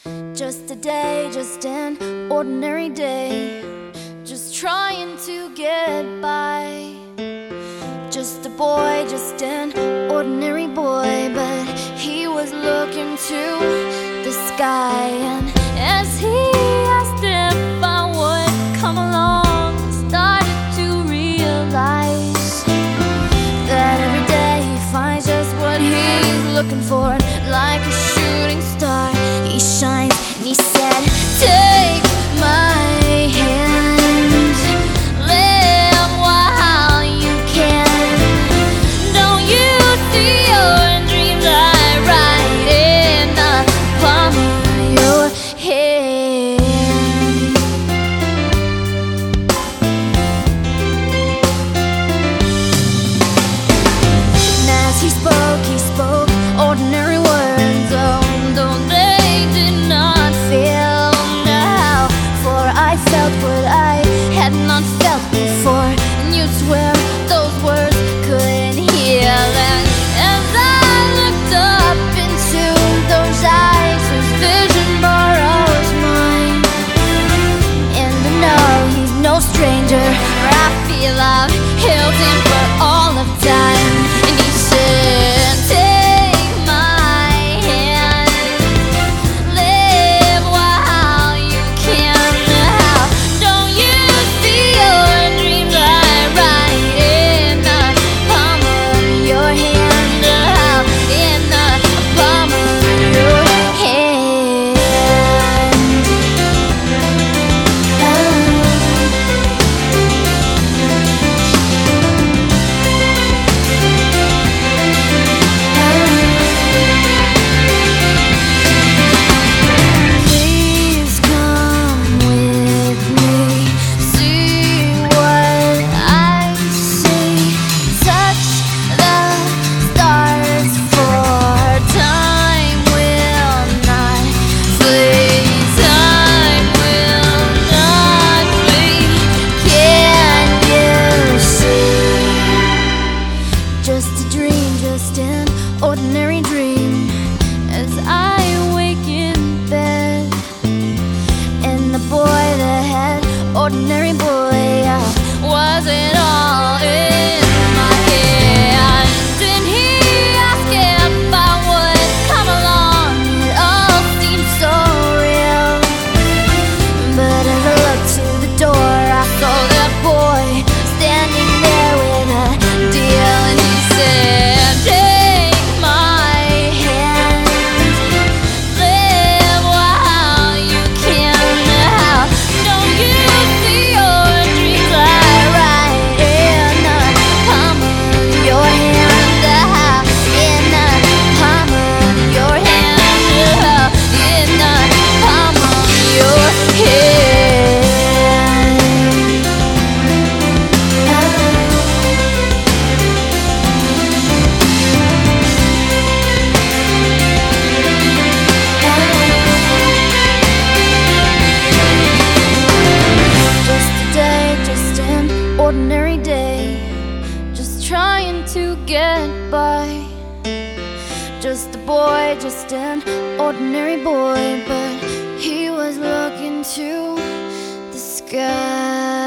Just a day, just an ordinary day, just trying to get by. Just a boy, just an ordinary boy, but he was looking to the sky. And as he asked if I would come along, I started to realize that every day he finds just what he's looking for. And like a shooting star, he shines. And he said, take my hand, live while you can. Don't you see your dreams are right in the palm of your hand? And as he spoke ordinary words. Oh, though they did not feel now, for I felt what I had not felt before, and you'd swear those words couldn't heal. And as I looked up into those eyes, his vision borrows mine, and I know he's no stranger, for I feel I've held him for all of time. And he said, take my hand, live while you can. Now, don't you see your dreams are right in the palm of your hand? In the palm of your hand. Please come with me, see what I see, touch the stars, for time will not flee, time will not flee. Can you see? Just a dream, just an ordinary dream, as I wake in bed. And the boy that had ordinary boy wasn't all in my head. Did he ask if I would come along? It all seemed so real, but as I looked to the door, I saw that boy standing there with a deal. And he said, take my hand, live while you can. Now, don't you see your dreams are right in the palm of your hand? In the palm of your hand. In the palm of your hand. Just a day, just an ordinary day, just trying to get by. Just a boy, just an ordinary boy, but he was looking to the sky.